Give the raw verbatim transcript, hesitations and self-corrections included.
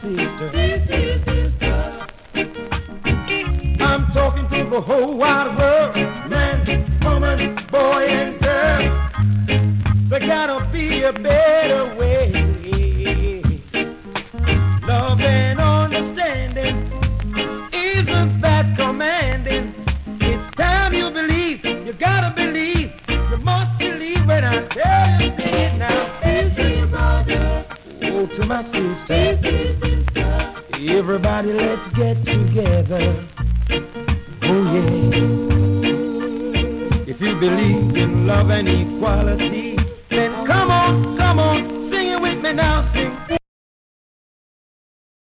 sister. I'm talking to the whole wide world, man, woman, boy, and girl. There gotta be a better way. Love and understanding isn't that commanding. It's time you believe, you gotta believe, you must believe when I tell you, see it now. Oh, to my sister, everybody let's get together. Oh yeah. If you believe in love and equality,